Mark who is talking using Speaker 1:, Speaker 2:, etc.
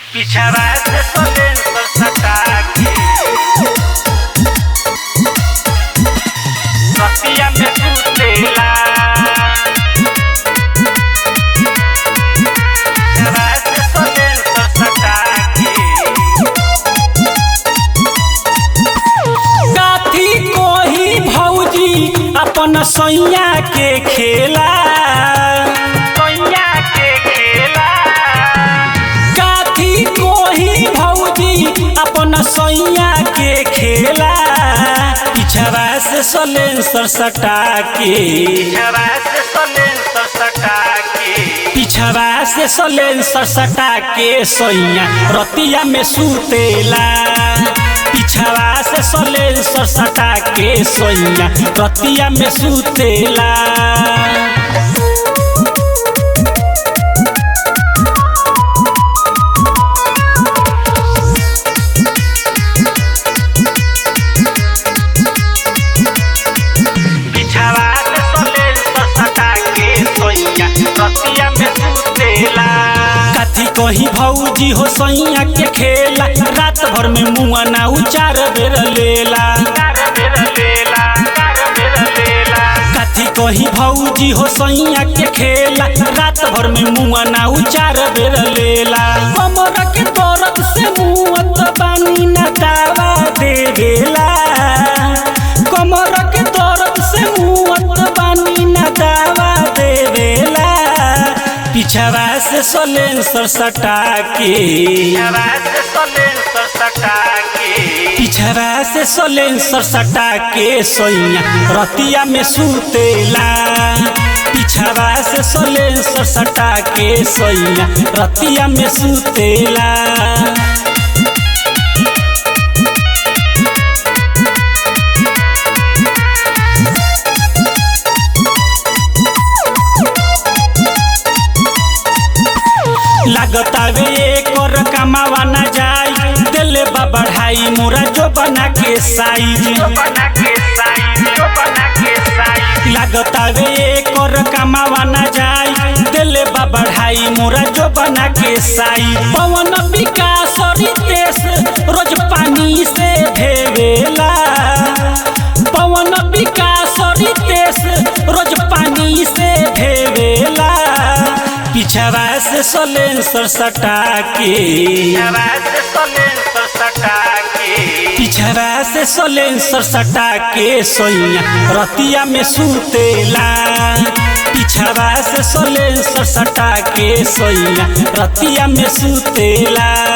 Speaker 1: पिछवा से सोलेंसर सटा के रतिया में सुतेला। पिछवा से सोलेंसर सटा के
Speaker 2: काथी कोही भौजी अपन सैया के खेला।
Speaker 1: सैया के खेला।
Speaker 2: काथी कोही भौजी अपन सैया के खेला। पिछवा से सोलेंसर सटा के
Speaker 1: पिछवा से सोलेंसर सटा के
Speaker 2: पिछवा से सोलेंसर सटा के सैया रतिया में सुतेला। पिछवा से सोलेंसर सटा के सैया रतिया में सुतेला।
Speaker 1: पिछवा से सोलेंसर सटा के सैया रतिया में सुतेला।
Speaker 2: काथी कहीं भौजी हो सैया के खेला। रात भर में मुआ ना उचार बेर लेला। काथी कहीं भौजी हो सैया के खेला। रात भर में मुआ ना उचार बेर लेला। कमर के दर्द से मुआत बानी ना दावा देवेला। कमर के दर्द से मुआत बानी ना दावा देवेला। पिछवा से सोलेंसर सटा के पिछवा से सोलेंसर सटा के सैया रतिया में सुतेला। पिछवा से सोलेंसर सटा के सैया रतिया में सुतेला। लागतावे एकर कमावा ना जाई। दिले बा बढ़ाई मोरा जो बना के साइज। लागतावे एकर कमावा ना जाई। दिले बा बढ़ाई मोरा जो बना के साइज। पवन विकास रितेश रोज पानी से भेवेला। पवन विकास रितेश रोज पानी से भेवेला। पिछवा से सोलेंसर सटा के पिछवा से सोलेंसर सटा के सैया रतिया में सुतेला। पिछवा से सोलेंसर सटा के सैया रतिया में सुतेला।